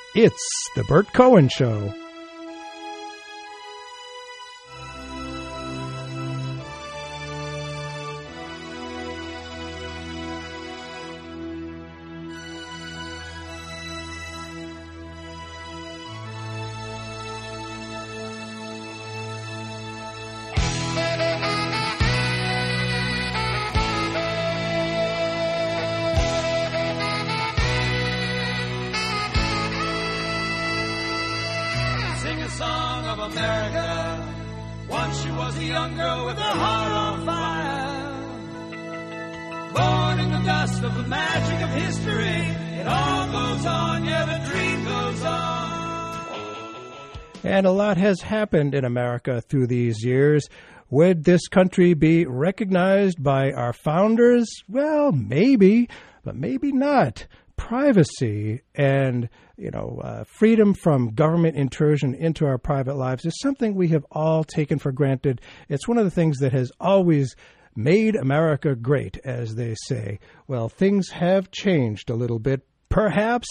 It's the Bert Cohen Show. And a lot has happened in America through these years. Would this country be recognized by our founders? Well, maybe, but maybe not. Privacy and, freedom from government intrusion into our private lives is something we have all taken for granted. It's one of the things that has always made America great, as they say. Well, things have changed a little bit, perhaps,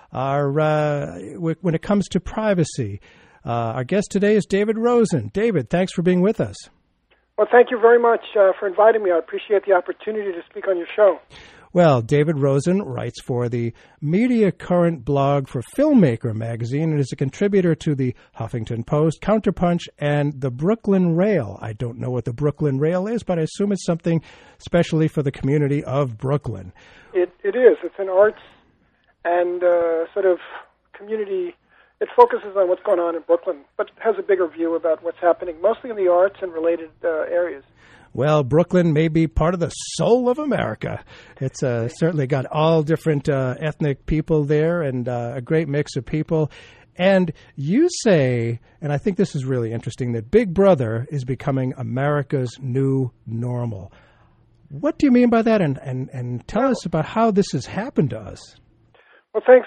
when it comes to privacy. Our guest today is David Rosen. David, thanks for being with us. Well, thank you very much for inviting me. I appreciate the opportunity to speak on your show. Well, David Rosen writes for the Media Current blog for Filmmaker magazine and is a contributor to the Huffington Post, Counterpunch, and the Brooklyn Rail. I don't know what the Brooklyn Rail is, but I assume it's something specially for the community of Brooklyn. It is. It's an arts and sort of community. It focuses on what's going on in Brooklyn, but has a bigger view about what's happening, mostly in the arts and related areas. Well, Brooklyn may be part of the soul of America. It's certainly got all different ethnic people there and a great mix of people. And you say, and I think this is really interesting, that Big Brother is becoming America's new normal. What do you mean by that? And tell us about how this has happened to us. Well, thanks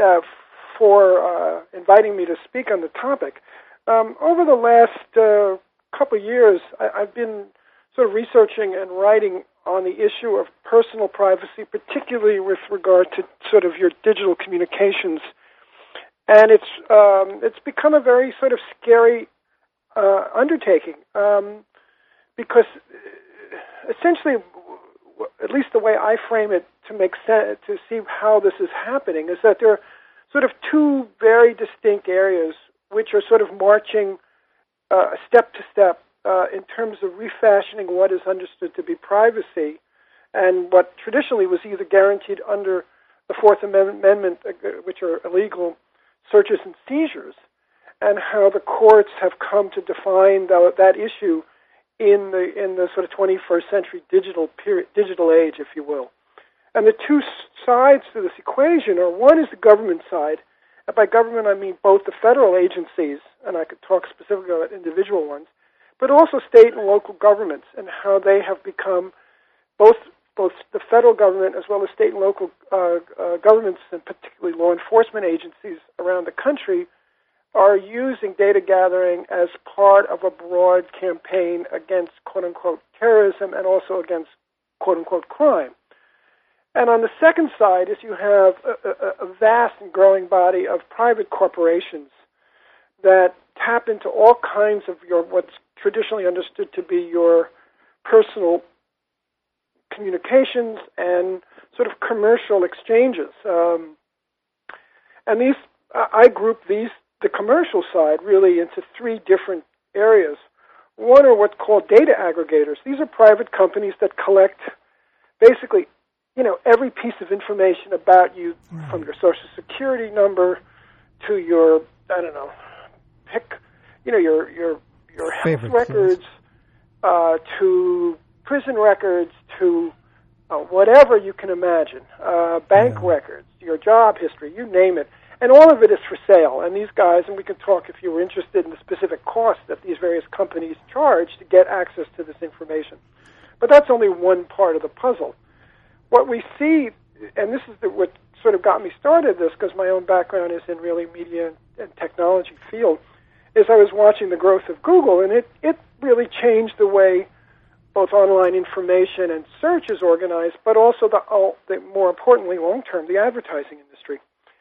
for inviting me to speak on the topic. Over the last couple of years, I've been sort of researching and writing on the issue of personal privacy, particularly with regard to sort of your digital communications. And it's become a very sort of scary undertaking because essentially, at least the way I frame it to make sense, to see how this is happening, is that there are sort of two very distinct areas which are sort of marching step to step in terms of refashioning what is understood to be privacy and what traditionally was either guaranteed under the Fourth Amendment, which are illegal searches and seizures, and how the courts have come to define that issue in the sort of 21st century digital age, if you will. And the two sides to this equation are, one is the government side, and by government I mean both the federal agencies, and I could talk specifically about individual ones, but also state and local governments and how they have become both the federal government as well as state and local governments, and particularly law enforcement agencies around the country, are using data gathering as part of a broad campaign against quote-unquote terrorism and also against quote-unquote crime. And on the second side is you have a vast and growing body of private corporations that tap into all kinds of what's traditionally understood to be your personal communications and sort of commercial exchanges. And these, I group the commercial side really into three different areas. One are what's called data aggregators. These are private companies that collect basically every piece of information about you, from your Social Security number to your, your health records, to prison records, to whatever you can imagine, bank records, your job history, you name it. And all of it is for sale. And these guys, and we can talk if you were interested in the specific cost that these various companies charge to get access to this information. But that's only one part of the puzzle. What we see, and this is what sort of got me started this, because my own background is in really media and technology field, is I was watching the growth of Google, and it really changed the way both online information and search is organized, but also the more importantly, long-term, the advertising industry.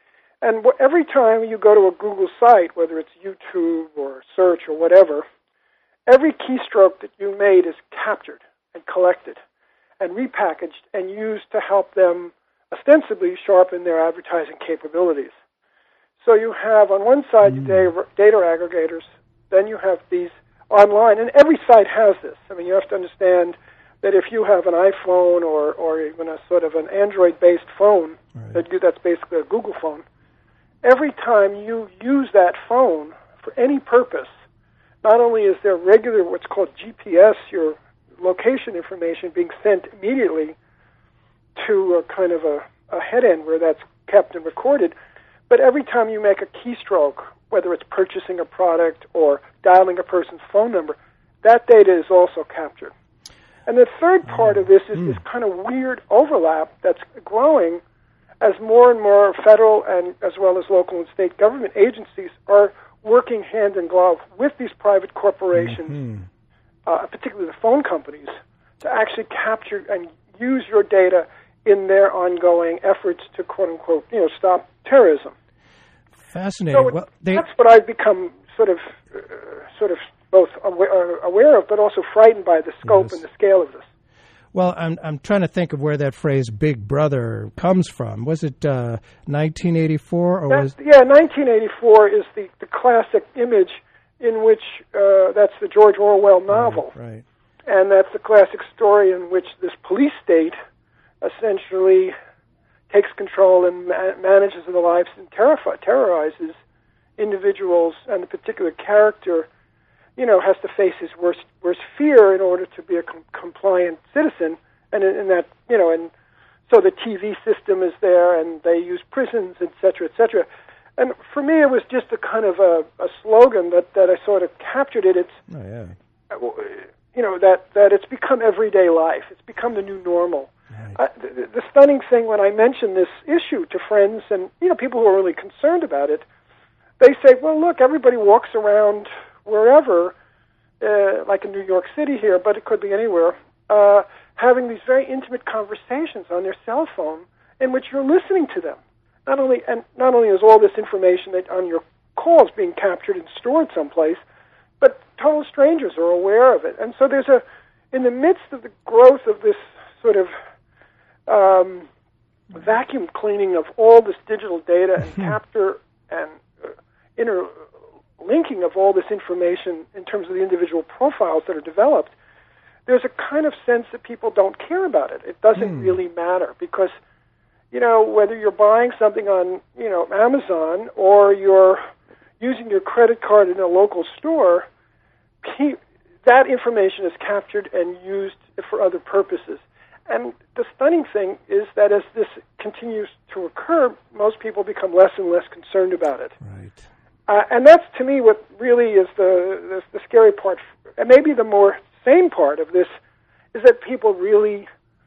And every time you go to a Google site, whether it's YouTube or search or whatever, every keystroke that you made is captured and collected and repackaged and used to help them ostensibly sharpen their advertising capabilities. So you have on one side your data aggregators, then you have these online, and every site has this. I mean, you have to understand that if you have an iPhone or even a sort of an Android-based phone, right, that's basically a Google phone, every time you use that phone for any purpose, not only is there regular what's called GPS, your location information being sent immediately to a kind of a head end where that's kept and recorded, but every time you make a keystroke, whether it's purchasing a product or dialing a person's phone number, that data is also captured. And the third part of this is this kind of weird overlap that's growing as more and more federal and as well as local and state government agencies are working hand in glove with these private corporations, particularly the phone companies, to actually capture and use your data in their ongoing efforts to, quote unquote, stop terrorism. Fascinating. So that's what I've become sort of both aware of, but also frightened by the scope and the scale of this. Well, I'm trying to think of where that phrase "Big Brother" comes from. Was it 1984 or was? Yeah, 1984 is the classic image in which that's the George Orwell novel, right? And that's the classic story in which this police state essentially takes control and manages the lives and terrorizes individuals, and the particular character, has to face his worst fear in order to be a compliant citizen, and in that, and so the TV system is there, and they use prisons, et cetera, et cetera. And for me, it was just a kind of a slogan that I sort of captured it. It's, that it's become everyday life. It's become the new normal. Right. The stunning thing when I mention this issue to friends and people who are really concerned about it, they say, "Well, look, everybody walks around wherever, like in New York City here, but it could be anywhere, having these very intimate conversations on their cell phone in which you're listening to them. Not only is all this information on your calls being captured and stored someplace, but total strangers are aware of it. And so there's in the midst of the growth of this sort of vacuum cleaning of all this digital data and capture and interlinking of all this information in terms of the individual profiles that are developed, there's a kind of sense that people don't care about it. It doesn't really matter because, whether you're buying something on, Amazon or you're using your credit card in a local store, that information is captured and used for other purposes. And the stunning thing is that as this continues to occur, most people become less and less concerned about it. Right. And that's, to me, what really is the scary part. And maybe the more sane part of this is that people really,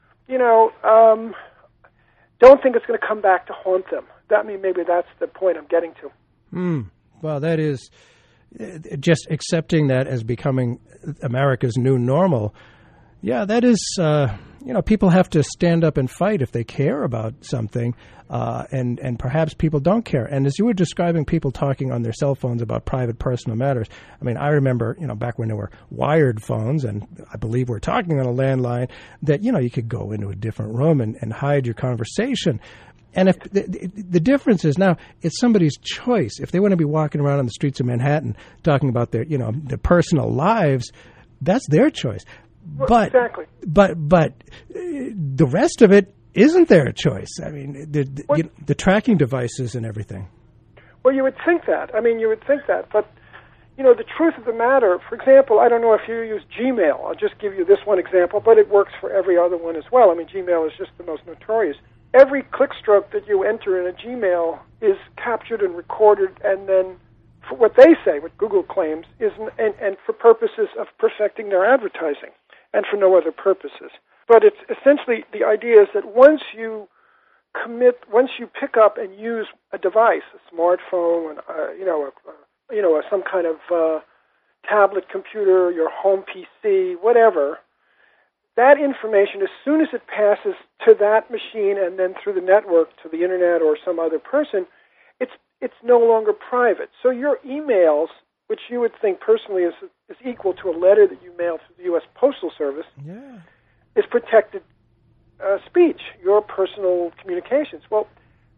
don't think it's going to come back to haunt them. Maybe that's the point I'm getting to. Well, that is just accepting that as becoming America's new normal. Yeah, that is, people have to stand up and fight if they care about something, and perhaps people don't care. And as you were describing people talking on their cell phones about private personal matters, I mean, I remember, back when there were wired phones, and I believe we're talking on a landline, that, you could go into a different room and hide your conversation. And if the difference is now it's somebody's choice. If they want to be walking around on the streets of Manhattan talking about their, their personal lives, that's their choice. But exactly. But the rest of it isn't their choice. I mean, the tracking devices and everything. Well, you would think that. But the truth of the matter. For example, I don't know if you use Gmail. I'll just give you this one example, but it works for every other one as well. I mean, Gmail is just the most notorious. Every clickstroke that you enter in a Gmail is captured and recorded, and then for what they say, what Google claims, is and for purposes of perfecting their advertising, and for no other purposes. But it's essentially the idea is that once you pick up and use a device, a smartphone, some kind of tablet computer, your home PC, whatever, that information, as soon as it passes to that machine and then through the network to the internet or some other person, it's no longer private. So your emails, which you would think personally is equal to a letter that you mail to the U.S. Postal Service, is protected speech, your personal communications. Well,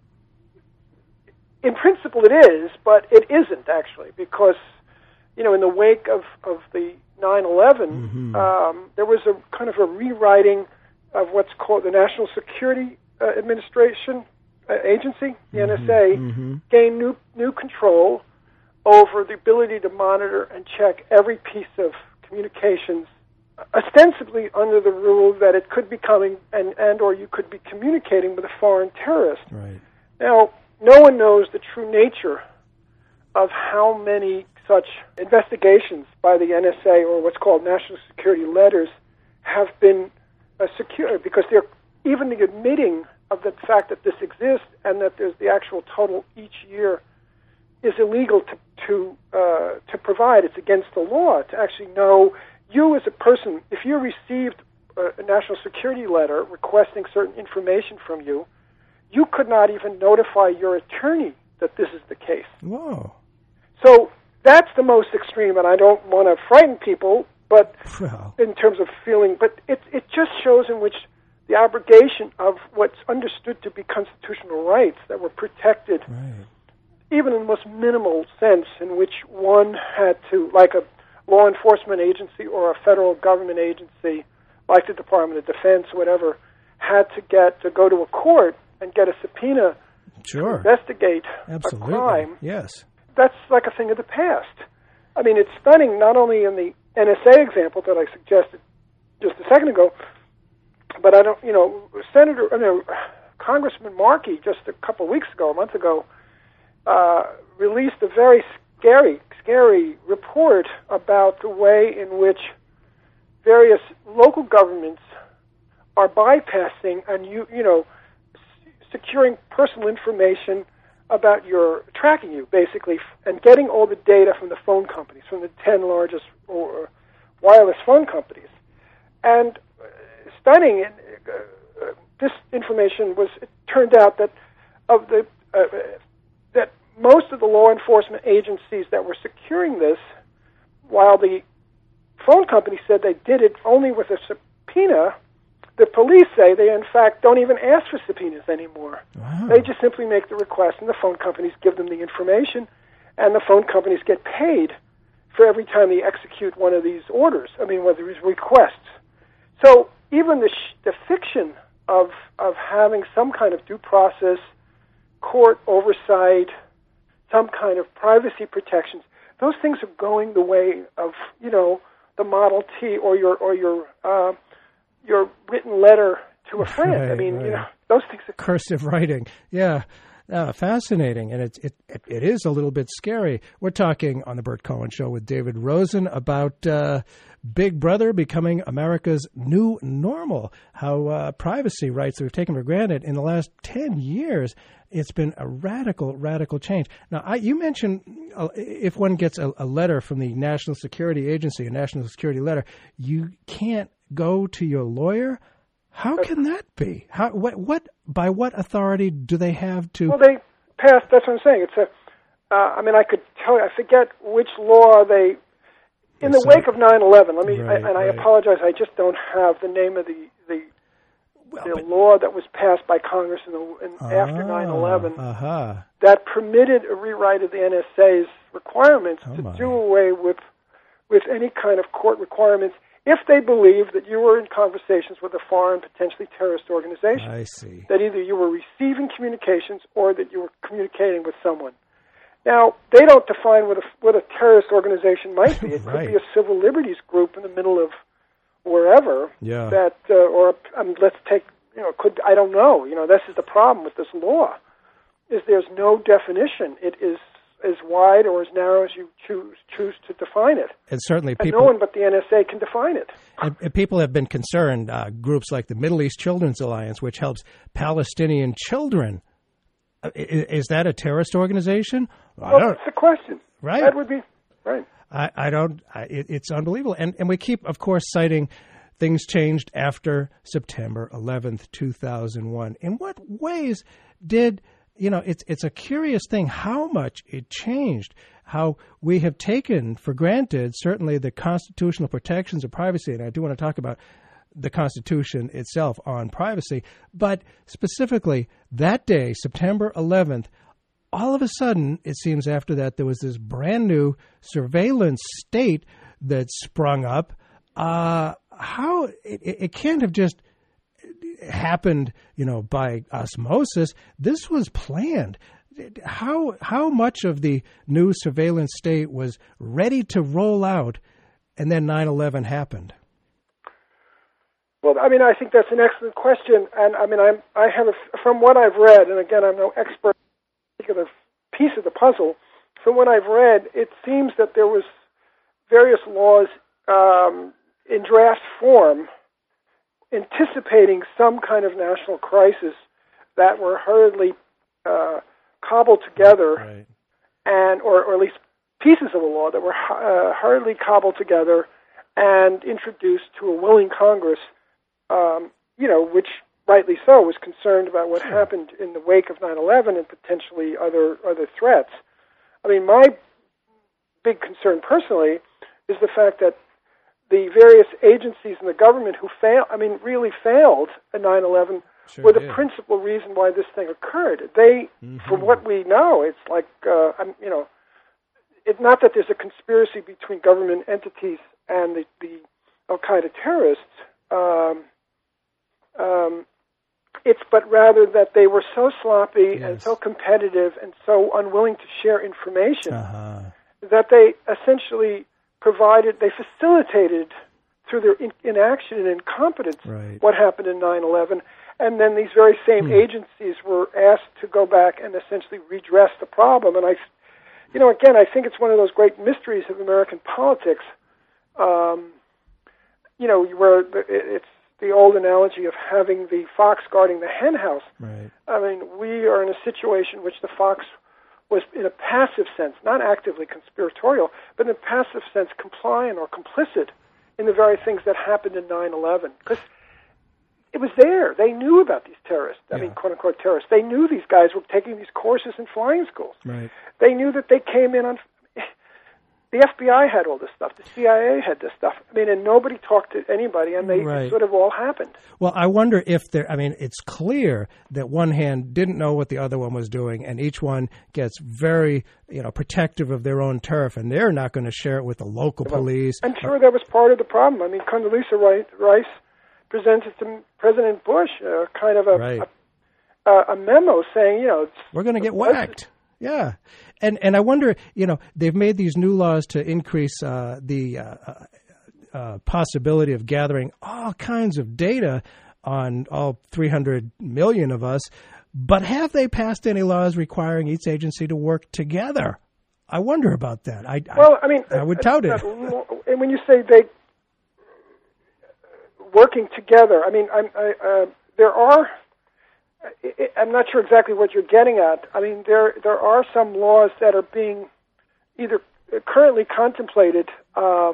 in principle it is, but it isn't actually, because, in the wake of the 9/11, there was a kind of a rewriting of what's called the National Security Administration Agency, the NSA, gained new control over the ability to monitor and check every piece of communications, ostensibly under the rule that it could be coming and or you could be communicating with a foreign terrorist. Right. Now, no one knows the true nature of how many such investigations by the NSA, or what's called national security letters, have been secured, because they're even admitting of the fact that this exists and that there's the actual total each year is illegal to provide. It's against the law to actually know. You as a person, if you received a national security letter requesting certain information from you, you could not even notify your attorney that this is the case. Whoa. So that's the most extreme, and I don't want to frighten people, but in terms of feeling, but it just shows in which the abrogation of what's understood to be constitutional rights that were protected, even in the most minimal sense, in which one had to, like a law enforcement agency or a federal government agency, like the Department of Defense, whatever, had to go to a court and get a subpoena to investigate a crime. Yes. That's like a thing of the past. I mean, it's stunning, not only in the NSA example that I suggested just a second ago, but Congressman Markey, just a month ago, released a very scary report about the way in which various local governments are bypassing and securing personal information about tracking you, basically, and getting all the data from the phone companies, from the 10 largest wireless phone companies. And stunning, this information it turned out that that most of the law enforcement agencies that were securing this, while the phone company said they did it only with a subpoena, the police say they, in fact, don't even ask for subpoenas anymore. Wow. They just simply make the request, and the phone companies give them the information, and the phone companies get paid for every time they execute one of these orders, one of these requests. So even the fiction of having some kind of due process, court oversight, some kind of privacy protections, those things are going the way of, the Model T or your written letter to a friend. Those things are cursive writing. Yeah. Fascinating, and it is a little bit scary. We're talking on the Bert Cohen Show with David Rosen about Big Brother becoming America's new normal, how privacy rights that we've taken for granted in the last 10 years, it's been a radical change. Now, you mentioned if one gets a letter from the National Security Agency, a national security letter, you can't go to your lawyer. How can that be? By what authority do they have to? Well, they passed. That's what I'm saying. It's I could tell you. I forget which law they. In the wake of 9/11, I apologize. I just don't have the name of the law that was passed by Congress after 9/11 that permitted a rewrite of the NSA's requirements to do away with any kind of court requirements if they believe that you were in conversations with a foreign, potentially terrorist organization. I see. That either you were receiving communications or that you were communicating with someone. Now, they don't define what a terrorist organization might be. It could be a civil liberties group in the middle of wherever. Yeah. That, let's take, I don't know. This is the problem with this law, is there's no definition. It is as wide or as narrow as you choose to define it. And certainly and no one but the NSA can define it. And people have been concerned, groups like the Middle East Children's Alliance, which helps Palestinian children. Is that a terrorist organization? Well, that's the question. Right. That would be, right. It's unbelievable. And we keep, of course, citing things changed after September 11th, 2001. In what ways did it's a curious thing how much it changed, how we have taken for granted, certainly the constitutional protections of privacy. And I do want to talk about the Constitution itself on privacy. But specifically, that day, September 11th, all of a sudden, it seems after that, there was this brand new surveillance state that sprung up. How it can't have just happened, by osmosis. This was planned. How much of the new surveillance state was ready to roll out, and then 9/11 happened? Well, I mean, I think that's an excellent question, and I mean, I have from what I've read, and again, I'm no expert in a particular piece of the puzzle. From what I've read, it seems that there was various laws in draft form anticipating some kind of national crisis that were hurriedly cobbled together, right, and or at least pieces of the law that were hurriedly cobbled together and introduced to a willing Congress, which rightly so was concerned about what happened in the wake of 9/11 and potentially other threats. I mean, my big concern personally is the fact that the various agencies in the government who really failed at 9/11 were the principal reason why this thing occurred. They, from what we know, it's like, it's not that there's a conspiracy between government entities and the Al-Qaeda terrorists. But rather that they were so sloppy and so competitive and so unwilling to share information that they essentially they facilitated through their inaction and incompetence what happened in 9/11, and then these very same agencies were asked to go back and essentially redress the problem. And I think it's one of those great mysteries of American politics, where it's the old analogy of having the fox guarding the hen house. Right. I mean, we are in a situation in which the fox was, in a passive sense, not actively conspiratorial, but in a passive sense compliant or complicit in the very things that happened in 9/11. Because it was there. They knew about these terrorists. I mean, quote-unquote terrorists. They knew these guys were taking these courses in flying schools. Right. They knew that they came in on... The FBI had all this stuff. The CIA had this stuff. I mean, and nobody talked to anybody, and it sort of all happened. Well, I wonder if it's clear that one hand didn't know what the other one was doing, and each one gets very, protective of their own turf, and they're not going to share it with the local police. I'm sure that was part of the problem. I mean, Condoleezza Rice presented to President Bush kind of a memo saying, we're going to get whacked. Yeah. And I wonder, they've made these new laws to increase the possibility of gathering all kinds of data on all 300 million of us, but have they passed any laws requiring each agency to work together? I wonder about that. I would doubt it. And when you say they working together, I mean, there are... I'm not sure exactly what you're getting at. I mean, there are some laws that are being either currently contemplated by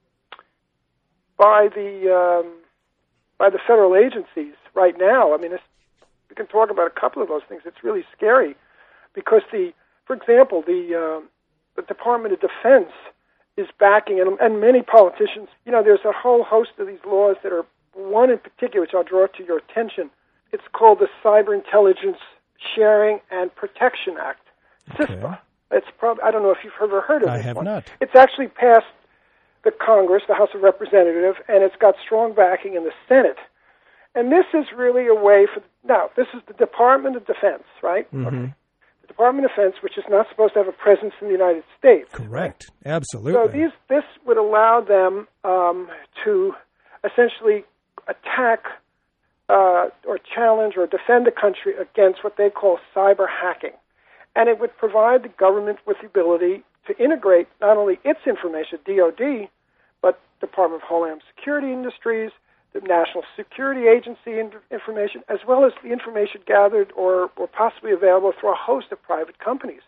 the federal agencies right now. I mean, we can talk about a couple of those things. It's really scary because for example, the Department of Defense is backing, and many politicians. There's a whole host of these laws that are one in particular, which I'll draw to your attention. It's called the Cyber Intelligence Sharing and Protection Act, CISPA. It's I don't know if you've ever heard of it. I have not. It's actually passed the Congress, the House of Representatives, and it's got strong backing in the Senate. And this is really a way this is the Department of Defense, right? Mm-hmm. Okay. The Department of Defense, which is not supposed to have a presence in the United States. Correct. Absolutely. So this would allow them to essentially attack or challenge or defend the country against what they call cyber hacking. And it would provide the government with the ability to integrate not only its information, DOD, but Department of Homeland Security Industries, the National Security Agency information, as well as the information gathered or possibly available through a host of private companies.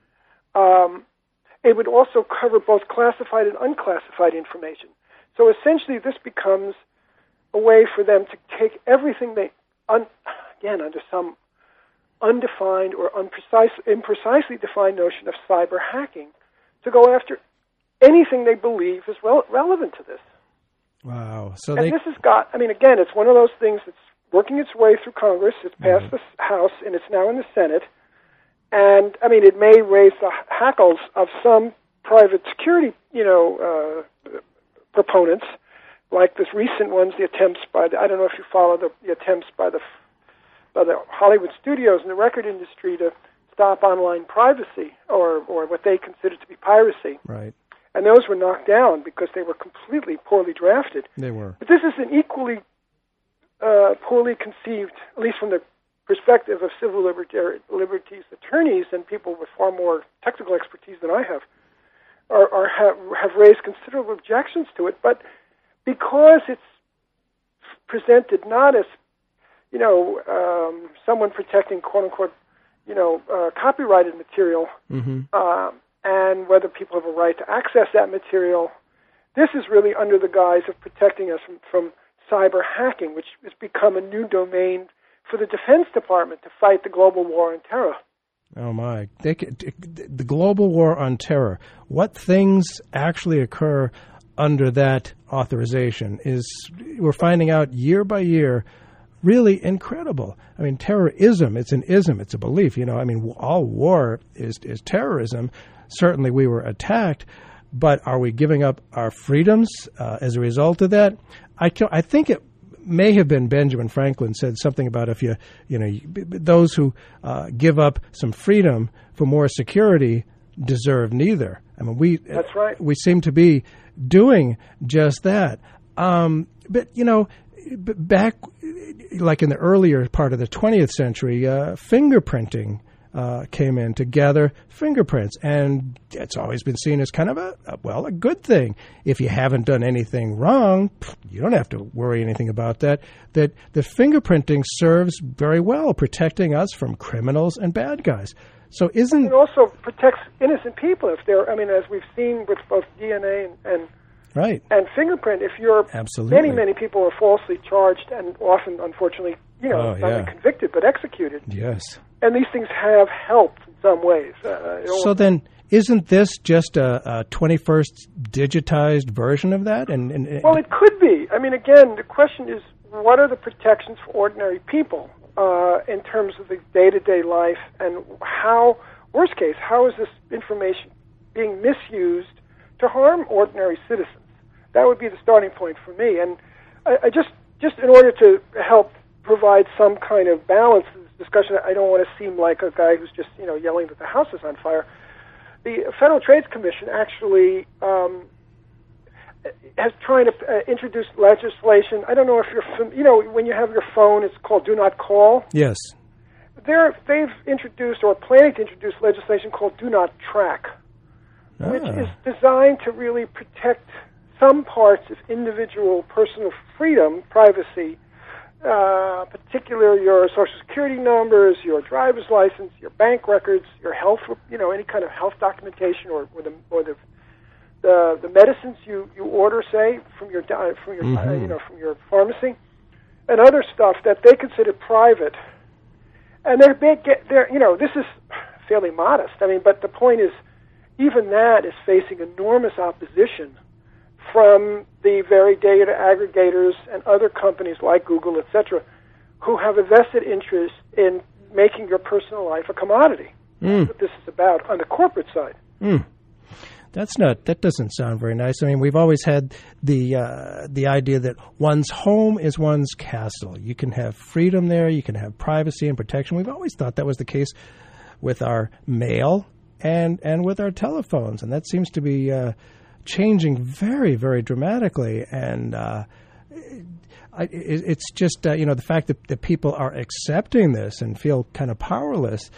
It would also cover both classified and unclassified information. So essentially this becomes a way for them to take everything under some undefined or imprecisely defined notion of cyber hacking to go after anything they believe is relevant to this. Wow. This has got, again, it's one of those things that's working its way through Congress. It's passed the House, and it's now in the Senate. And, it may raise the hackles of some private security, proponents, like this recent ones, the attempts by I don't know if you follow the attempts by the Hollywood studios and the record industry to stop online privacy or what they consider to be piracy. Right. And those were knocked down because they were completely poorly drafted. They were. But this is an equally poorly conceived, at least from the perspective of civil liberties attorneys and people with far more technical expertise than I have, have raised considerable objections to it. But because it's presented not as, someone protecting quote unquote, copyrighted material, and whether people have a right to access that material, this is really under the guise of protecting us from cyber hacking, which has become a new domain for the Defense Department to fight the global war on terror. Oh, my. The global war on terror, what things actually occur under that authorization we're finding out year by year, really incredible. Terrorism, it's an ism, it's a belief. All war is terrorism. Certainly we were attacked, but are we giving up our freedoms as a result of that? I think it may have been Benjamin Franklin said something about if those who give up some freedom for more security deserve neither. That's right. We seem to be doing just that. But back like in the earlier part of the 20th century, fingerprinting came in to gather fingerprints, and it's always been seen as kind of a good thing. If you haven't done anything wrong, you don't have to worry anything about that. That the fingerprinting serves very well, protecting us from criminals and bad guys. So it also protects innocent people if they're, as we've seen with both DNA and right. And fingerprint, if you're absolutely many people are falsely charged and often, unfortunately, not only convicted but executed. Yes. And these things have helped in some ways. So then, isn't this just a 21st digitized version of that? Well, it could be. Again, the question is, what are the protections for ordinary people in terms of the day-to-day life, and worst case, how is this information being misused to harm ordinary citizens? That would be the starting point for me. And I just in order to help provide some kind of balance to this discussion, I don't want to seem like a guy who's just yelling that the house is on fire. The Federal Trade Commission actually has trying to introduce legislation. I don't know if you're when you have your phone, it's called Do Not Call. Yes. They've introduced or planning to introduce legislation called Do Not Track, which is designed to really protect some parts of individual personal freedom, privacy, particularly your Social Security numbers, your driver's license, your bank records, your health, any kind of health documentation, or the medicines you order, say, from your from your pharmacy, and other stuff that they consider private. And this is fairly modest. But the point is, even that is facing enormous opposition from the very data aggregators and other companies like Google, etc., who have a vested interest in making your personal life a commodity. That's what this is about on the corporate side. That doesn't sound very nice. We've always had the idea that one's home is one's castle. You can have freedom there. You can have privacy and protection. We've always thought that was the case with our mail and with our telephones, and that seems to be changing very, very dramatically. And it's just the fact that people are accepting this and feel kind of powerless.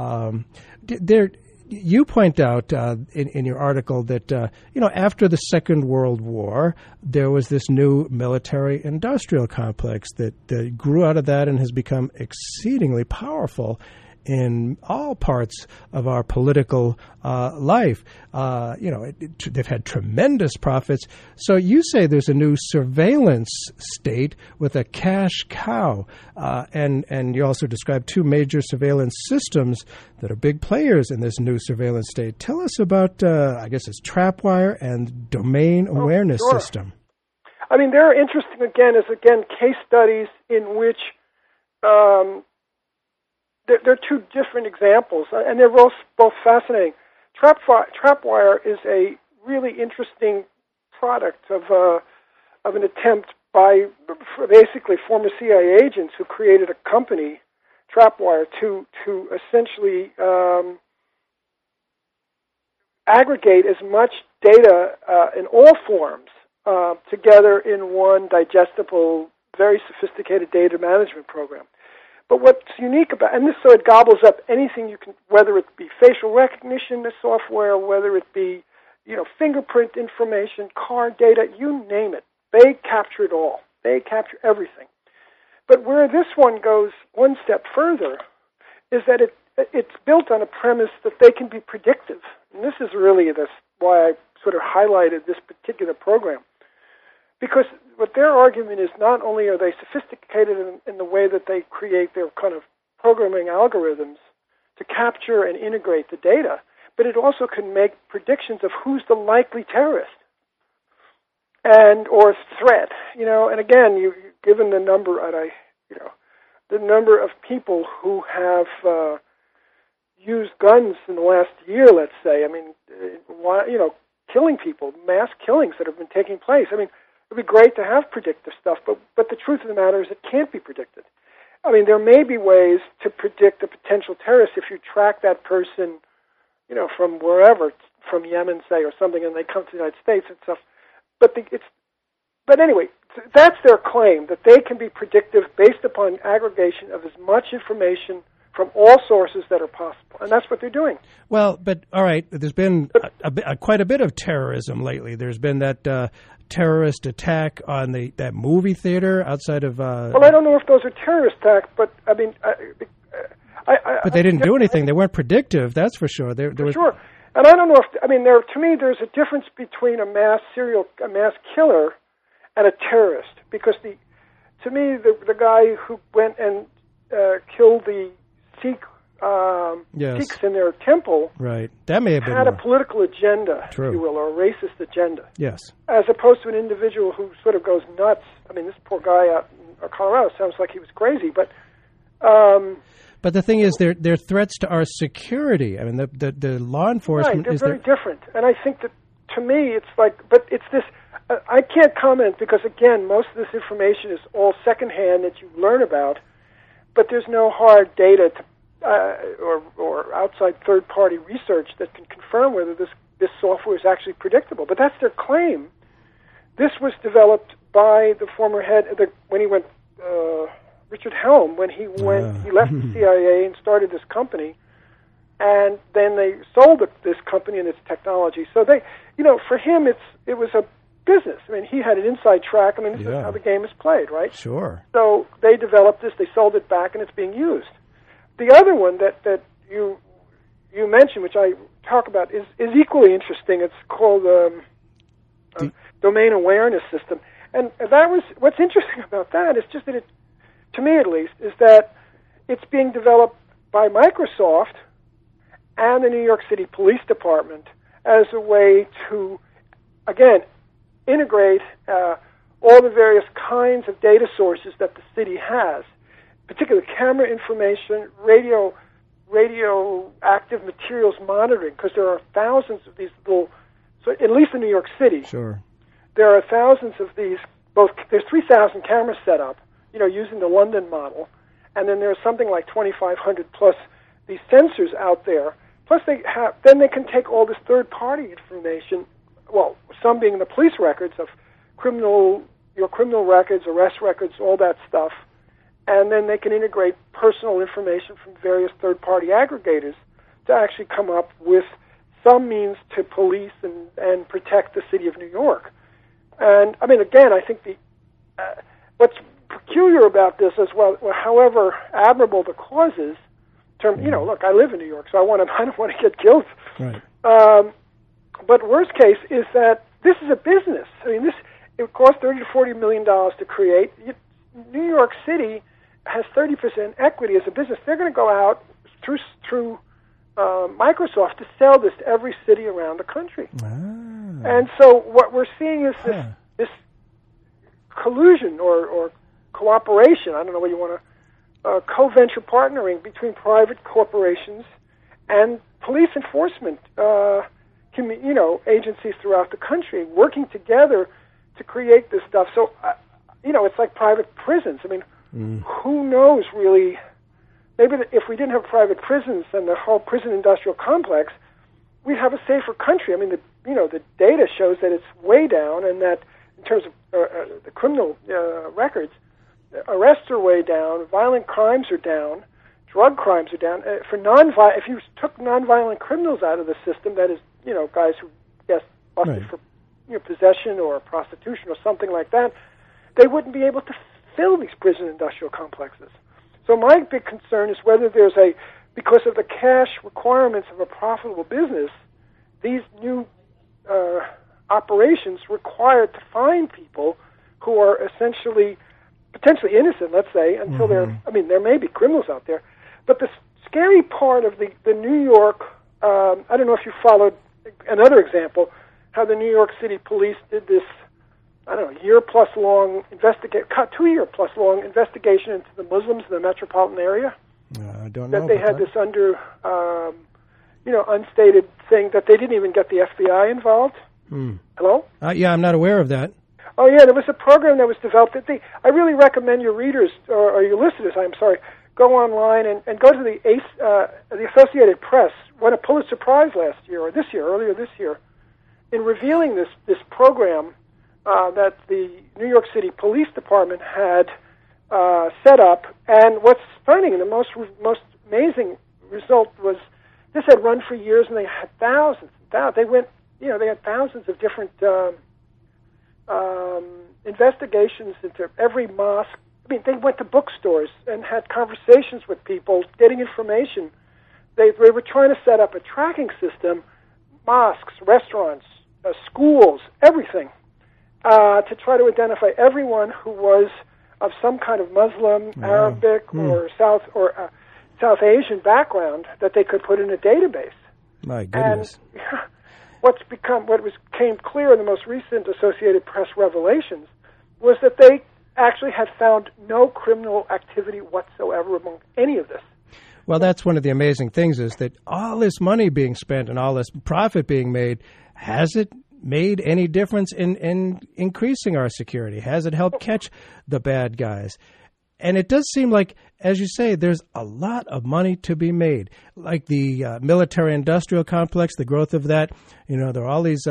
You point out in your article that after the Second World War, there was this new military-industrial complex that grew out of that and has become exceedingly powerful. in all parts of our political life. They've had tremendous profits. So you say there's a new surveillance state with a cash cow, and you also describe two major surveillance systems that are big players in this new surveillance state. Tell us about, I guess it's Trapwire and Domain Awareness System. I mean, they're interesting again case studies in which they're two different examples, and they're both fascinating. Trapwire is a really interesting product of an attempt by basically former CIA agents who created a company, Trapwire, to essentially aggregate as much data in all forms together in one digestible, very sophisticated data management program. But what's unique about, and this so it gobbles up anything you can, whether it be facial recognition software, whether it be, fingerprint information, car data, you name it. They capture it all. They capture everything. But where this one goes one step further is that it's built on a premise that they can be predictive. And this is really why I sort of highlighted this particular program. Because what their argument is, not only are they sophisticated in the way that they create their kind of programming algorithms to capture and integrate the data, but it also can make predictions of who's the likely terrorist or threat. And again, given the number, the number of people who have used guns in the last year, let's say. I mean, killing people, mass killings that have been taking place. I mean, it would be great to have predictive stuff, but the truth of the matter is it can't be predicted. I mean, there may be ways to predict a potential terrorist if you track that person, from wherever, from Yemen, say, or something, and they come to the United States and stuff. But anyway, that's their claim, that they can be predictive based upon aggregation of as much information from all sources that are possible, and that's what they're doing. Well, but all right, there's been quite a bit of terrorism lately. There's been that terrorist attack on that movie theater outside of. Well, I don't know if those are terrorist attacks, but I mean, but they didn't do anything. They weren't predictive. That's for sure. Sure, and I don't know if to me there's a difference between a mass killer and a terrorist, because to me the guy who went and killed the Sikhs in their temple, right? That may have been had a political agenda, True. if you will, or a racist agenda. Yes. As opposed to an individual who sort of goes nuts. I mean, this poor guy out in Colorado sounds like he was crazy, but. But the thing is, they're threats to our security. I mean, the law enforcement right, they're very different, and I think that to me it's like, but it's this. I can't comment because again, most of this information is all secondhand that you learn about, but there's no hard data or outside third-party research that can confirm whether this software is actually predictable. But that's their claim. This was developed by the former head when he went. Richard Helm, when he left the CIA and started this company, and then they sold this company and its technology. So they, for him, it was a business. I mean, he had an inside track. I mean, this is how the game is played, right? Sure. So they developed this, they sold it back, and it's being used. The other one that you mentioned, which I talk about, is equally interesting. It's called Domain Awareness System, and that was what's interesting about that is just that it. To me, at least, is that it's being developed by Microsoft and the New York City Police Department as a way to, again, integrate all the various kinds of data sources that the city has, particularly camera information, radioactive materials monitoring, because there are thousands of these little, so at least in New York City, sure, there are thousands of these, there's 3,000 cameras set up, using the London model, and then there's something like 2,500 plus these sensors out there. Plus, then they can take all this third-party information. Well, some being the police records of your criminal records, arrest records, all that stuff, and then they can integrate personal information from various third-party aggregators to actually come up with some means to police and protect the city of New York. And I mean, again, I think what's peculiar about this as well, however admirable the cause is, You know, look, I live in New York, so I don't want to get killed. Right. But worst case is that this is a business. I mean, it costs $30 to $40 million to create. New York City has 30% equity as a business. They're going to go out through Microsoft to sell this to every city around the country. And so what we're seeing is this collusion or cooperation, I don't know what you want to, co-venture partnering between private corporations and police enforcement agencies throughout the country working together to create this stuff. So, it's like private prisons. I mean, who knows really? Maybe if we didn't have private prisons and the whole prison industrial complex, we'd have a safer country. I mean, the data shows that it's way down, and that in terms of the criminal records, arrests are way down, violent crimes are down, drug crimes are down. If you took nonviolent criminals out of the system, that is, guys who get busted for possession or prostitution or something like that, they wouldn't be able to fill these prison industrial complexes. So my big concern is whether because of the cash requirements of a profitable business, these new operations require to find people who are essentially potentially innocent, let's say, until there may be criminals out there. But the scary part of the New York, I don't know if you followed another example, how the New York City police did this, 2-year-plus long investigation into the Muslims in the metropolitan area. I don't know. That they had this under, unstated thing that they didn't even get the FBI involved. Hello? I'm not aware of that. Oh, yeah, there was a program that was developed. I really recommend your readers, or your listeners, go online and go to the Associated Press, won a Pulitzer Prize earlier this year, in revealing this program that the New York City Police Department had set up. And what's stunning, and the most amazing result was this had run for years, and they had thousands. They had thousands of different investigations into every mosque. I mean, they went to bookstores and had conversations with people, getting information. They were trying to set up a tracking system, mosques, restaurants, schools, everything, to try to identify everyone who was of some kind of Muslim, Arabic, or South Asian background that they could put in a database. My goodness. And what came clear in the most recent Associated Press revelations was that they actually had found no criminal activity whatsoever among any of this. Well, that's one of the amazing things, is that all this money being spent and all this profit being made, has it made any difference in increasing our security? Has it helped catch the bad guys? And it does seem like, as you say, there's a lot of money to be made. Like the military-industrial complex, the growth of that, there are all these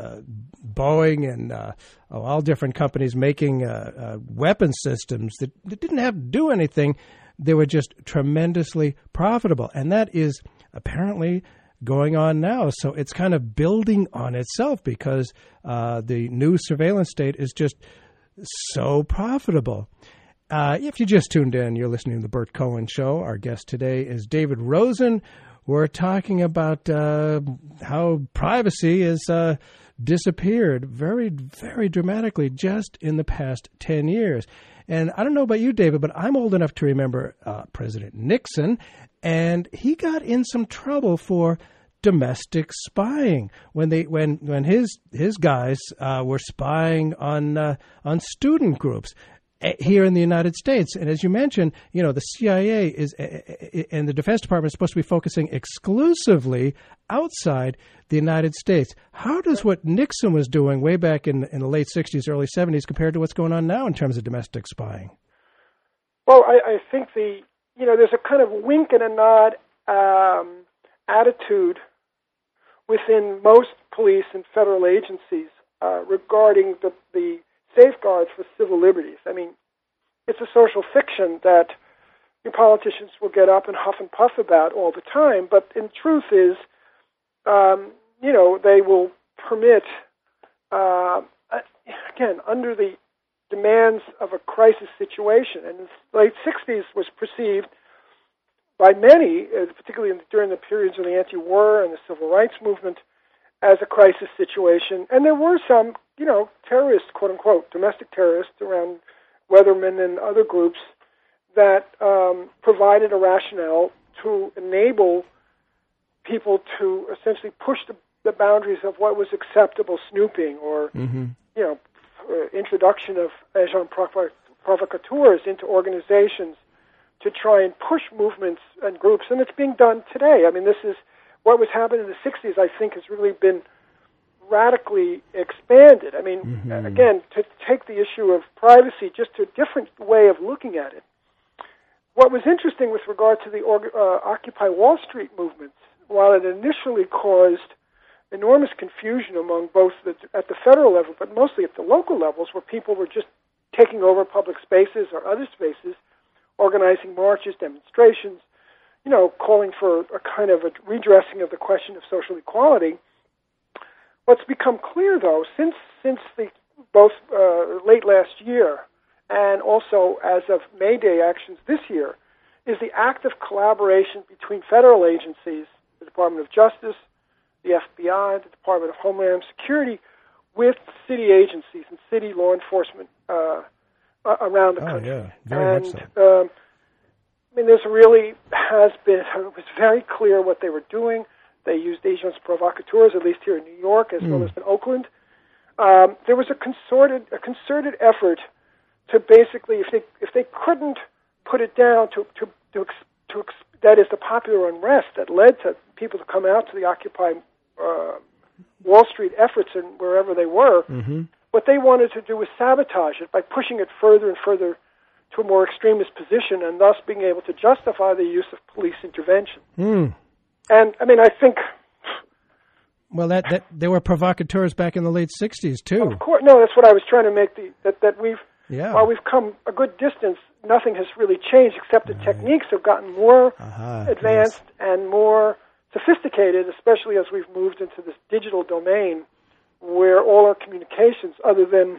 Boeing and all different companies making weapon systems that didn't have to do anything. They were just tremendously profitable. And that is apparently going on now. So it's kind of building on itself because the new surveillance state is just so profitable. If you just tuned in, you're listening to The Burt Cohen Show. Our guest today is David Rosen. We're talking about how privacy has disappeared very, very dramatically just in the past 10 years. And I don't know about you, David, but I'm old enough to remember President Nixon, and he got in some trouble for domestic spying when his guys were spying on student groups here in the United States. And as you mentioned, the CIA and the Defense Department is supposed to be focusing exclusively outside the United States. How does what Nixon was doing way back in the late 60s, early 70s compare to what's going on now in terms of domestic spying? Well, I think there's a kind of wink and a nod attitude within most police and federal agencies regarding the safeguards for civil liberties. I mean, it's a social fiction that politicians will get up and huff and puff about all the time, but in truth is, they will permit, again, under the demands of a crisis situation. And in the late 60s was perceived by many, particularly during the periods of the anti-war and the civil rights movement, as a crisis situation. And there were some, terrorists, quote-unquote, domestic terrorists around Weatherman and other groups that provided a rationale to enable people to essentially push the boundaries of what was acceptable snooping or, introduction of agents provocateurs into organizations to try and push movements and groups. And it's being done today. I mean, this is what was happening in the 60s, I think, has really been radically expanded. I mean, again, to take the issue of privacy just to a different way of looking at it. What was interesting with regard to the Occupy Wall Street movements, while it initially caused enormous confusion among both at the federal level, but mostly at the local levels, where people were just taking over public spaces or other spaces, organizing marches, demonstrations, calling for a kind of a redressing of the question of social equality. What's become clear, though, since both late last year and also as of May Day actions this year, is the active collaboration between federal agencies, the Department of Justice, the FBI, the Department of Homeland Security, with city agencies and city law enforcement around the country. Oh, yeah, very much so. I mean, it was very clear what they were doing. They used agents provocateurs, at least here in New York, as well as in Oakland. There was a concerted effort to basically, if they couldn't put it down, that is the popular unrest that led to people to come out to the Occupy Wall Street efforts and wherever they were. What they wanted to do was sabotage it by pushing it further and further to a more extremist position, and thus being able to justify the use of police intervention. And I mean, I think. Well, that there were provocateurs back in the late '60s too. Of course, no. That's what I was trying to make. That we've while we've come a good distance, nothing has really changed except the techniques have gotten more advanced and more sophisticated, especially as we've moved into this digital domain, where all our communications, other than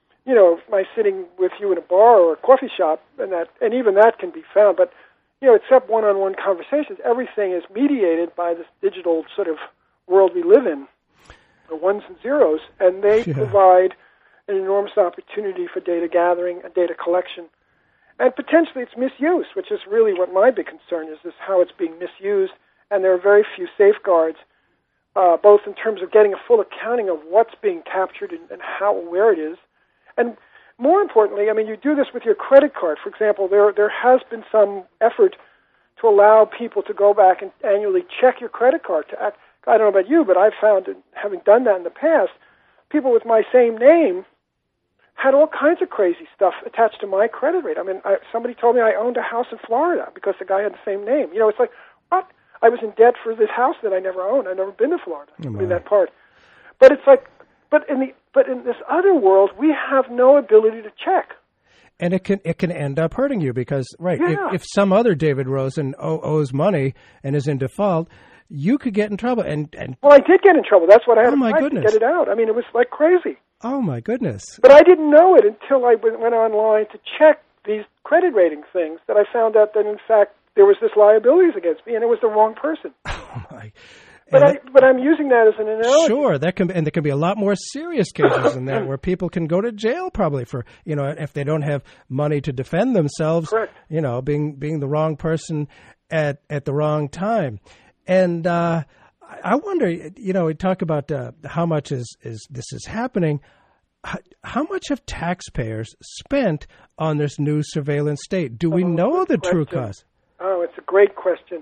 my sitting with you in a bar or a coffee shop, and even that can be found, but except one-on-one conversations, everything is mediated by this digital sort of world we live in, the ones and zeros, and they provide an enormous opportunity for data gathering and data collection. And potentially its misuse, which is really what my big concern is how it's being misused, and there are very few safeguards, both in terms of getting a full accounting of what's being captured and where it is. And more importantly, I mean, you do this with your credit card. For example, there has been some effort to allow people to go back and annually check your credit card. I don't know about you, but I've found, having done that in the past, people with my same name had all kinds of crazy stuff attached to my credit rate. I mean, somebody told me I owned a house in Florida because the guy had the same name. It's like, what? I was in debt for this house that I never owned. I've never been to Florida. That part. But it's like, but in this other world, we have no ability to check. And it can end up hurting you because, if some other David Rosen owes money and is in default, you could get in trouble. Well, I did get in trouble. That's what I had to get it out. I mean, it was like crazy. Oh, my goodness. But I didn't know it until I went online to check these credit rating things, that I found out that, in fact, there was this liabilities against me, and it was the wrong person. Oh, my. But I'm using that as an analogy. Sure, there can be a lot more serious cases than that, where people can go to jail probably for if they don't have money to defend themselves. Correct. Being the wrong person at the wrong time, and I wonder. We talk about how much this is happening. How much have taxpayers spent on this new surveillance state? Do we know the true cost? Oh, it's a great question.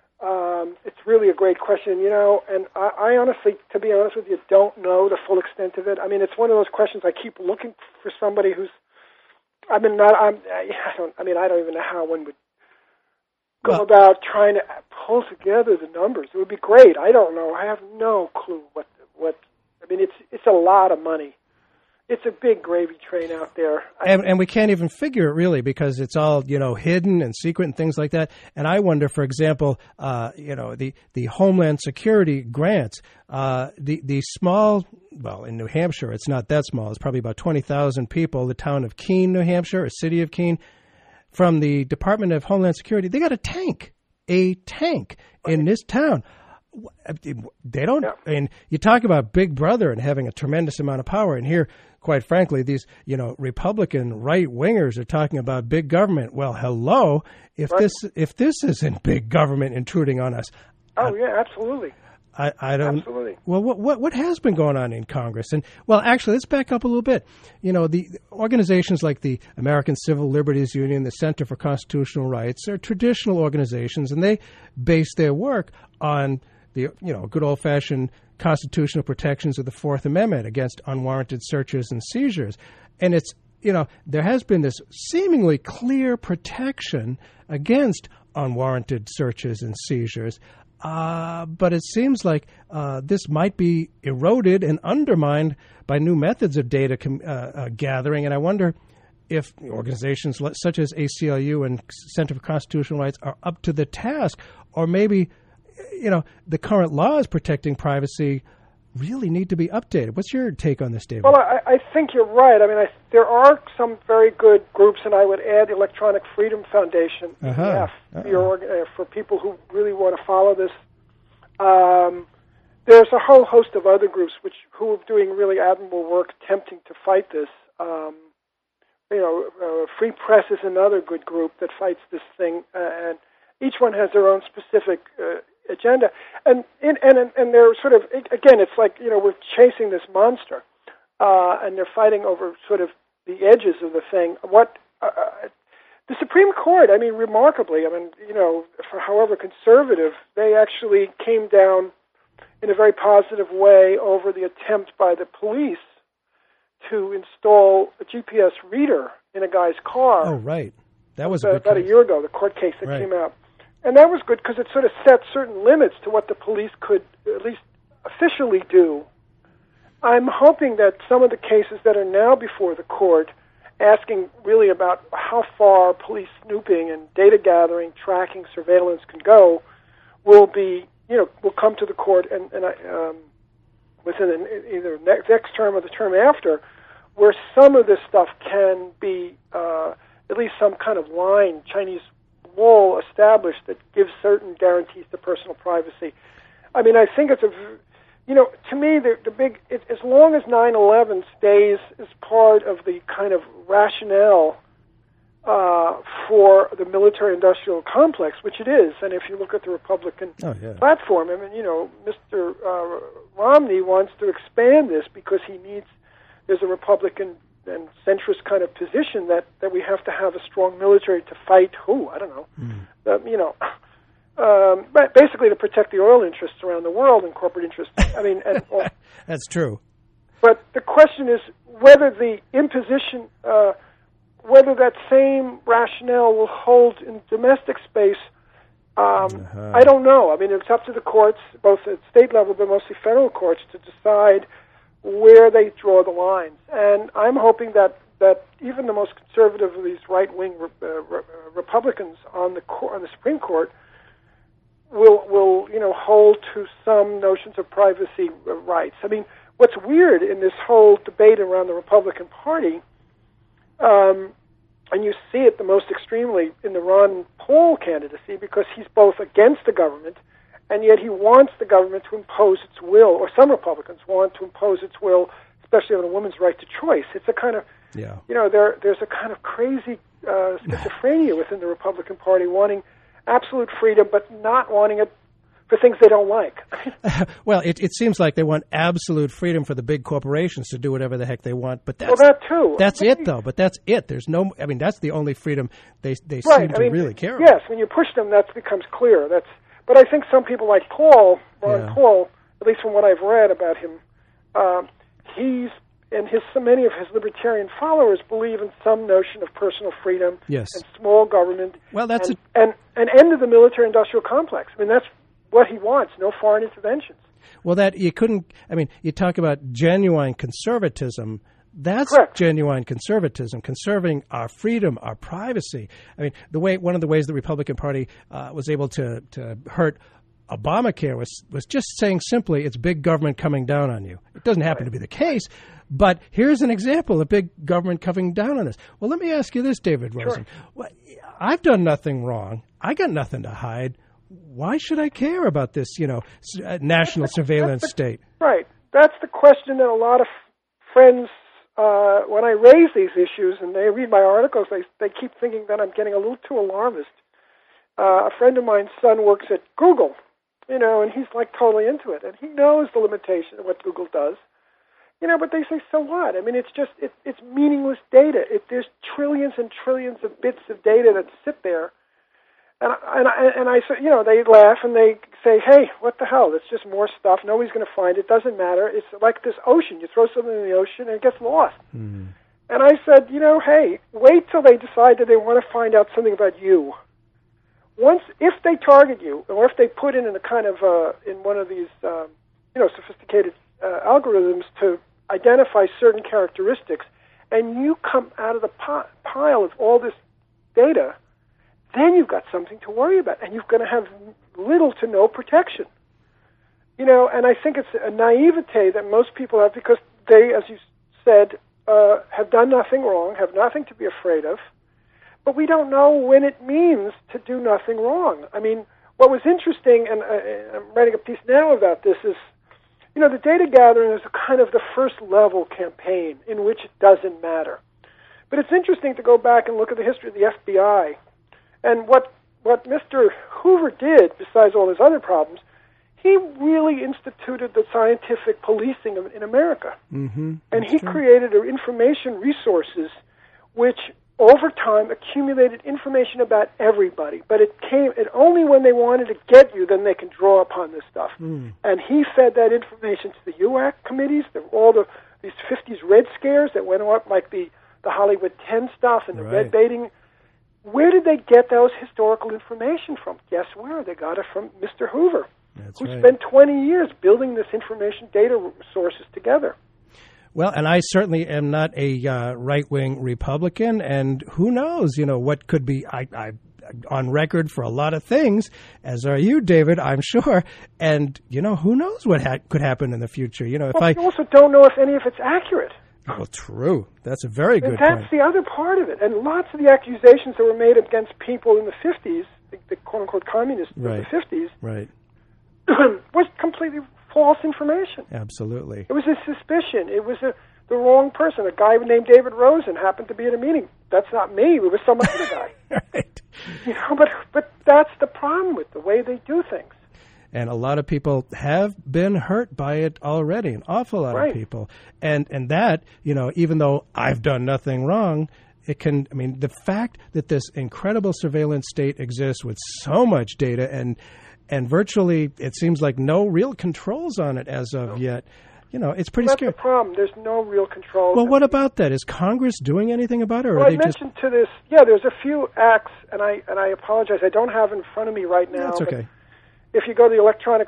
It's really a great question, and I honestly, to be honest with you, don't know the full extent of it. I mean, it's one of those questions I keep looking for somebody who's, I don't even know how one would go about trying to pull together the numbers. It would be great. I don't know. I have no clue what, I mean, it's a lot of money. It's a big gravy train out there. And we can't even figure it really because it's all, hidden and secret and things like that. And I wonder, for example, the Homeland Security grants, the small, well, in New Hampshire, it's not that small. It's probably about 20,000 people, the town of Keene, New Hampshire, or city of Keene, from the Department of Homeland Security. They got a tank. a tank in this town. They don't, and you talk about Big Brother and having a tremendous amount of power, and here, quite frankly, these, Republican right-wingers are talking about big government. Well, hello, if this isn't big government intruding on us. Oh, yeah, absolutely. I don't. Absolutely. Well, what has been going on in Congress? And well, actually, let's back up a little bit. The organizations like the American Civil Liberties Union, the Center for Constitutional Rights, are traditional organizations, and they base their work on the good old-fashioned constitutional protections of the Fourth Amendment against unwarranted searches and seizures. And it's there has been this seemingly clear protection against unwarranted searches and seizures. But it seems like this might be eroded and undermined by new methods of data gathering. And I wonder if organizations such as ACLU and Center for Constitutional Rights are up to the task, or maybe, the current laws protecting privacy really need to be updated. What's your take on this, David? Well, I think you're right. I mean, there are some very good groups, and I would add Electronic Freedom Foundation, for people who really want to follow this. There's a whole host of other groups who are doing really admirable work attempting to fight this. Free Press is another good group that fights this thing, and each one has their own specific agenda, and they're sort of, again, it's like we're chasing this monster, and they're fighting over sort of the edges of the thing. The Supreme Court, remarkably, for however conservative, they actually came down in a very positive way over the attempt by the police to install a GPS reader in a guy's car. Oh, right. That was about a year ago, the court case that came out. And that was good because it sort of set certain limits to what the police could at least officially do. I'm hoping that some of the cases that are now before the court, asking really about how far police snooping and data gathering, tracking, surveillance can go, will come to the court and within either next term or the term after, where some of this stuff can be at least some kind of line, Chinese wall established that gives certain guarantees to personal privacy. I think it's to me, the big, as long as 9/11 stays as part of the kind of rationale for the military-industrial complex, which it is, and if you look at the Republican platform, Mr. Romney wants to expand this because there's a Republican and centrist kind of position that we have to have a strong military to fight who? I don't know. But basically to protect the oil interests around the world and corporate interests. That's true. But the question is whether the imposition, whether that same rationale will hold in domestic space. I don't know. It's up to the courts, both at state level but mostly federal courts, to decide where they draw the lines. And I'm hoping that even the most conservative of these right-wing Republicans on the Supreme Court will hold to some notions of privacy rights. What's weird in this whole debate around the Republican Party, and you see it the most extremely in the Ron Paul candidacy, because he's both against the government, and yet he wants the government to impose its will, or some Republicans want to impose its will, especially on a woman's right to choice. It's a kind of, there's a kind of crazy schizophrenia within the Republican Party, wanting absolute freedom, but not wanting it for things they don't like. Well, it seems like they want absolute freedom for the big corporations to do whatever the heck they want. But that too. That's it, though. But that's it. There's no. That's the only freedom they seem to really care about. Yes, when you push them, that becomes clear. But I think some people like Ron Paul, at least from what I've read about him, many of his libertarian followers believe in some notion of personal freedom and small government. Well, that's and end of the military-industrial complex. That's what he wants. No foreign interventions. Well, that you couldn't. You talk about genuine conservatism. That's correct. Genuine conservatism, conserving our freedom, our privacy. One of the ways the Republican Party was able to hurt Obamacare was just saying simply, it's big government coming down on you. It doesn't happen to be the case, but here's an example of big government coming down on us. Well, let me ask you this, David Rosen. Sure. Well, I've done nothing wrong. I got nothing to hide. why should I care about this, national surveillance state? Right. That's the question that a lot of friends, when I raise these issues and they read my articles, they keep thinking that I'm getting a little too alarmist. A friend of mine's son works at Google, and he's like totally into it, and he knows the limitation of what Google does. But they say, so what? I mean, it's meaningless data. There's trillions and trillions of bits of data that sit there. And I say, they laugh and they say, hey, what the hell? It's just more stuff. Nobody's going to find it. Doesn't matter. It's like this ocean. You throw something in the ocean and it gets lost. Mm. And I said, hey, wait till they decide that they want to find out something about you. If they target you, or if they put in a kind of in one of these sophisticated algorithms to identify certain characteristics, and you come out of the pile of all this data, then you've got something to worry about, and you're going to have little to no protection. And I think it's a naivete that most people have because they, as you said, have done nothing wrong, have nothing to be afraid of, but we don't know when it means to do nothing wrong. I mean, what was interesting, and I'm writing a piece now about this, is the data gathering is kind of the first level campaign in which it doesn't matter. But it's interesting to go back and look at the history of the FBI. And what Mr. Hoover did, besides all his other problems, he really instituted the scientific policing in America. Mm-hmm. And he created information resources which over time accumulated information about everybody, but it only when they wanted to get you, then they can draw upon this stuff. Mm. And he fed that information to the UAC committees, these 50s Red Scares that went up, like the Hollywood 10 stuff and the red baiting. Where did they get those historical information from? Guess where? They got it from Mr. Hoover, who spent 20 years building this information data sources together. Well, and I certainly am not a right-wing Republican, and who knows, what could be I'm on record for a lot of things, as are you, David, I'm sure. And, who knows what could happen in the future. You also don't know if any of it's accurate. Well, true. That's a very good point. That's the other part of it. And lots of the accusations that were made against people in the 50s, the quote-unquote communists of the 50s, was completely false information. Absolutely. It was a suspicion. It was the wrong person. A guy named David Rosen happened to be at a meeting. That's not me. It was some other guy. Right. But that's the problem with the way they do things. And a lot of people have been hurt by it already, an awful lot of people. And that, even though I've done nothing wrong, the fact that this incredible surveillance state exists with so much data and virtually, it seems like no real controls on it as of yet. It's pretty scary. That's the problem. There's no real control. Well, what about that? Is Congress doing anything about it? Or well, I mentioned to this, there's a few acts, and I apologize. I don't have it in front of me right now. That's okay. If you go to the electronic,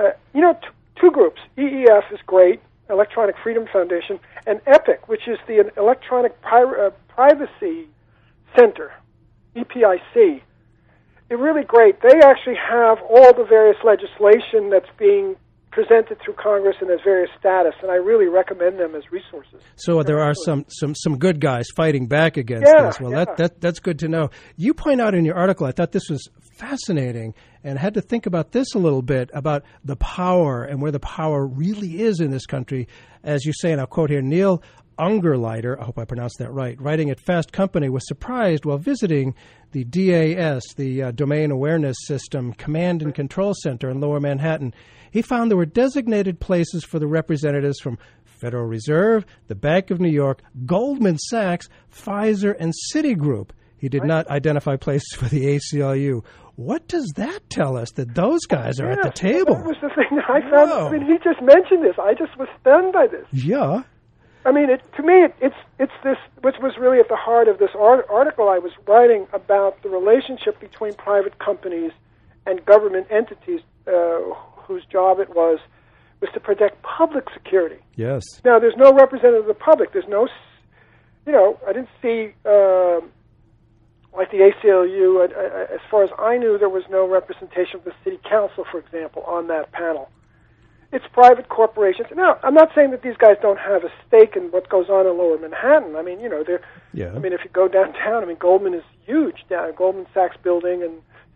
two groups. EEF is great, Electronic Freedom Foundation, and EPIC, which is the Electronic Privacy Center, EPIC. They're really great. They actually have all the various legislation that's being presented through Congress in its various status, and I really recommend them as resources. So there are some good guys fighting back against this. Well, that's good to know. You point out in your article, I thought this was fascinating, and had to think about this a little bit, about the power and where the power really is in this country. As you say, and I'll quote here, Neil Ungerleider, I hope I pronounced that right, writing at Fast Company, was surprised while visiting the DAS, the Domain Awareness System Command and Control Center in Lower Manhattan. He found there were designated places for the representatives from Federal Reserve, the Bank of New York, Goldman Sachs, Pfizer, and Citigroup. He did not identify places for the ACLU. What does that tell us, that those guys are at the table? That was the thing that I found. I mean, he just mentioned this. I just was stunned by this. Yeah. I mean, to me, it's this, which was really at the heart of this article I was writing about the relationship between private companies and government entities whose job it was to protect public security. Yes. Now, there's no representative of the public. There's no, I didn't see, like the ACLU, as far as I knew, there was no representation of the city council, for example, on that panel. It's private corporations. Now, I'm not saying that these guys don't have a stake in what goes on in Lower Manhattan. I mean, they're. Yeah. I mean, if you go downtown, Goldman is huge down. Goldman Sachs building and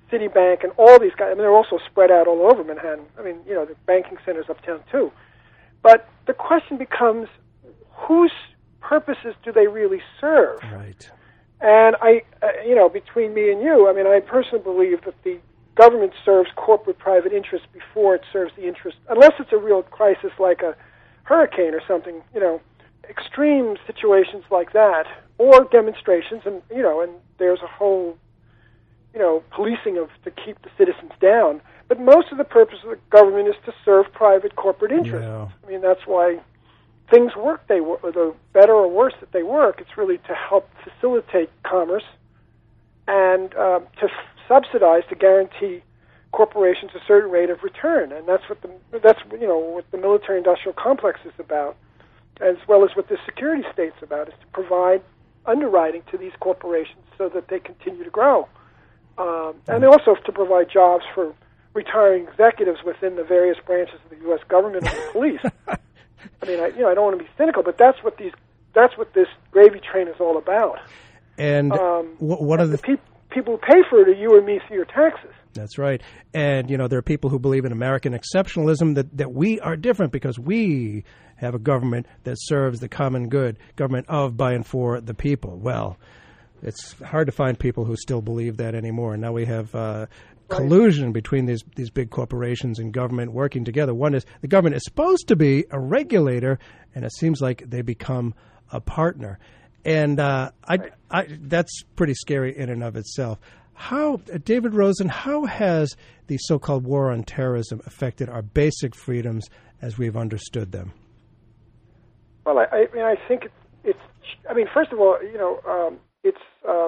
Citibank and all these guys. I mean, they're also spread out all over Manhattan. I mean, the banking centers uptown too. But the question becomes, whose purposes do they really serve? Right. And between me and you, I mean, I personally believe that the government serves corporate private interests before it serves the interest, unless it's a real crisis like a hurricane or something, extreme situations like that, or demonstrations, and there's a whole, policing to keep the citizens down. But most of the purpose of the government is to serve private corporate interests. Yeah. I mean, that's why things work. The better or worse that they work, it's really to help facilitate commerce and to subsidize, to guarantee corporations a certain rate of return, and that's what the military-industrial complex is about, as well as what the security state's about, is to provide underwriting to these corporations so that they continue to grow, and also to provide jobs for retiring executives within the various branches of the U.S. government and the police. I mean, I don't want to be cynical, but that's what this gravy train is all about. And one of the people who pay for it are you and me through your taxes. That's right. And, there are people who believe in American exceptionalism, that we are different because we have a government that serves the common good, government of, by, and for the people. Well, it's hard to find people who still believe that anymore. Now we have collusion between these big corporations and government working together. One is the government is supposed to be a regulator, and it seems like they become a partner. And that's pretty scary in and of itself. How, David Rosen, how has the so-called war on terrorism affected our basic freedoms as we've understood them? Well, I think it's. I mean, first of all, it's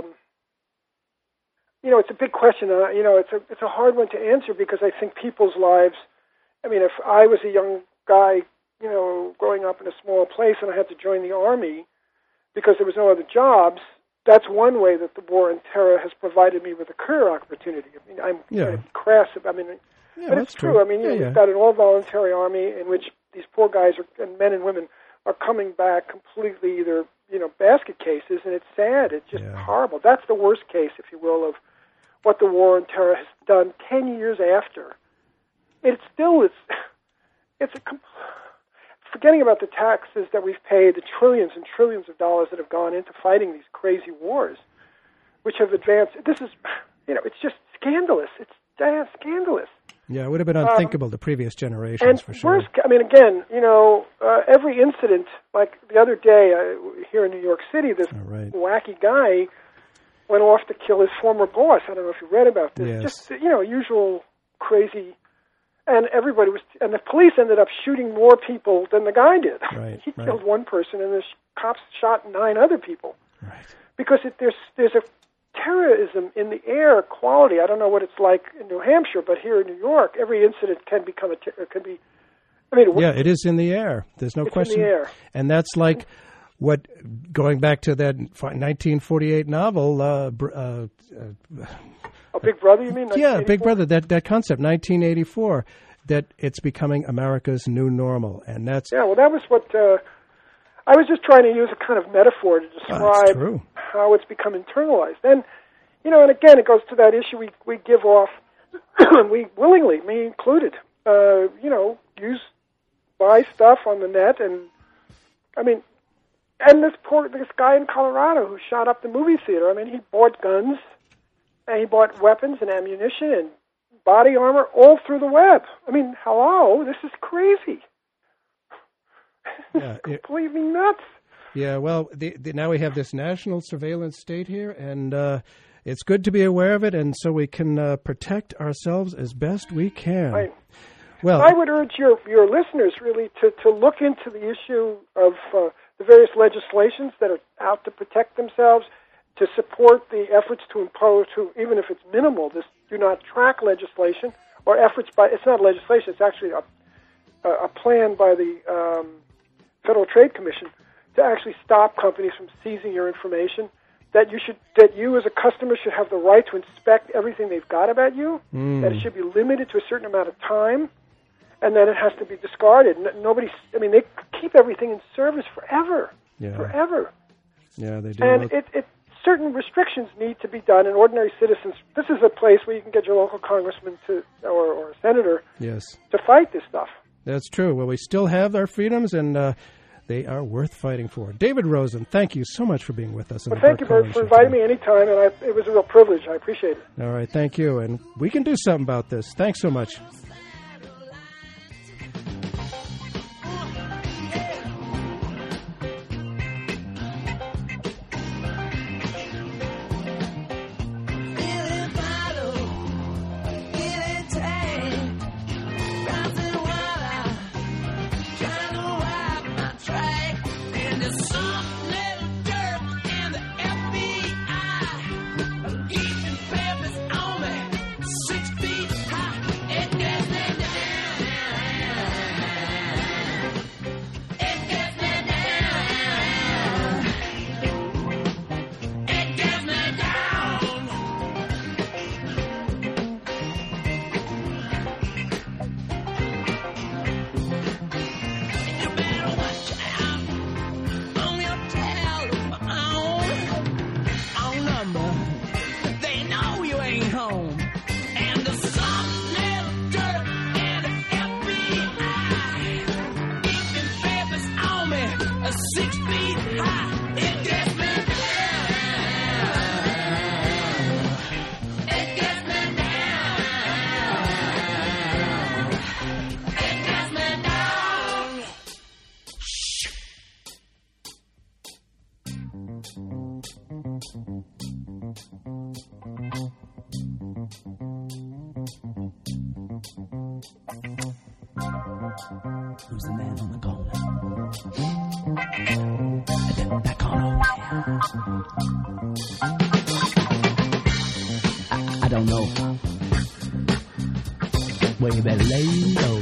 a big question. It's a hard one to answer because I think people's lives. I mean, if I was a young guy, growing up in a small place and I had to join the army because there was no other jobs, that's one way that the war on terror has provided me with a career opportunity. I mean, I'm kind of crass. I mean, but it's true. I mean, you've got an all-voluntary army in which these poor guys and men and women are coming back completely either, basket cases, and it's sad. It's just horrible. That's the worst case, if you will, of what the war on terror has done 10 years after. It's forgetting about the taxes that we've paid, the trillions and trillions of dollars that have gone into fighting these crazy wars, which have advanced. This is, it's just scandalous. It's scandalous. Yeah, it would have been unthinkable to previous generations, for sure. Worse, I mean, again, every incident, like the other day here in New York City, this wacky guy went off to kill his former boss. I don't know if you read about this. Yes. Just, usual crazy. And and the police ended up shooting more people than the guy did. Right, he killed one person, and the cops shot 9 other people. Right. Because there's a terrorism in the air quality. I don't know what it's like in New Hampshire, but here in New York, every incident can become it is in the air. There's no question. In the air. And that's like going back to that 1948 novel. Big Brother, you mean? Yeah, Big Brother. That concept, 1984, that it's becoming America's new normal, and that's. Yeah, well, that was what I was just trying to use a kind of metaphor to describe how it's become internalized. And and again, it goes to that issue we give off, we willingly, me included, buy stuff on the net, and I mean, and this guy in Colorado who shot up the movie theater. I mean, he bought guns. And he bought weapons and ammunition and body armor all through the web. I mean, hello, this is crazy. Yeah, completely nuts. Yeah, well, now we have this national surveillance state here, and it's good to be aware of it, and so we can protect ourselves as best we can. Right. Well, I would urge your listeners really to look into the issue of the various legislations that are out to protect themselves, to support the efforts to impose, even if it's minimal, this do not track legislation, or efforts by, it's not legislation, it's actually a plan by the Federal Trade Commission to actually stop companies from seizing your information, that you as a customer should have the right to inspect everything they've got about you, that it should be limited to a certain amount of time, and then it has to be discarded. They keep everything in service forever. Yeah. Forever. Yeah, they do. And it's certain restrictions need to be done, and ordinary citizens, this is a place where you can get your local congressman or a senator to fight this stuff. That's true. Well, we still have our freedoms, and they are worth fighting for. David Rosen, thank you so much for being with us. Well, thank you for inviting me anytime, and it was a real privilege. I appreciate it. All right, thank you. And we can do something about this. Thanks so much. Who's the man on the corner? Back on over here. I don't know. Well, you better lay low.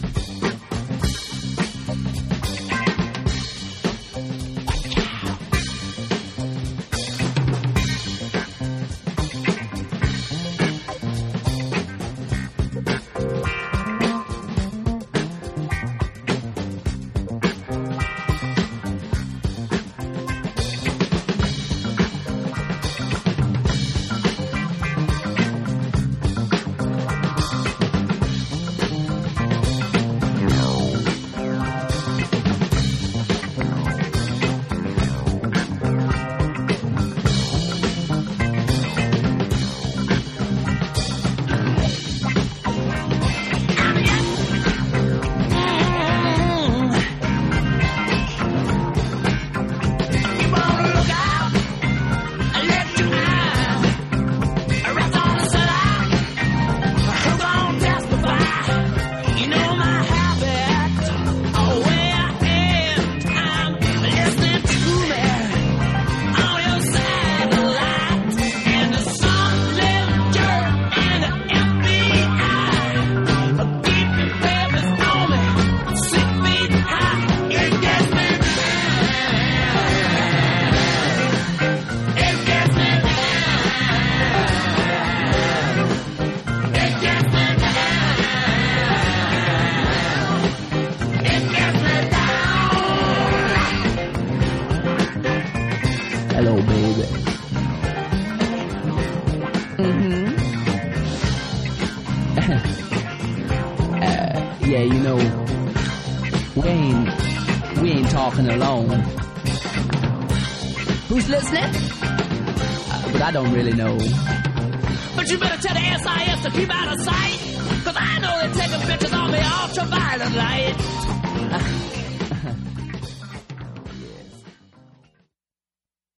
Yeah, you know, we ain't talking alone. Who's listening? But I don't really know. But you better tell the SIS to keep out of sight, 'cause I know they're taking pictures on the ultraviolet light.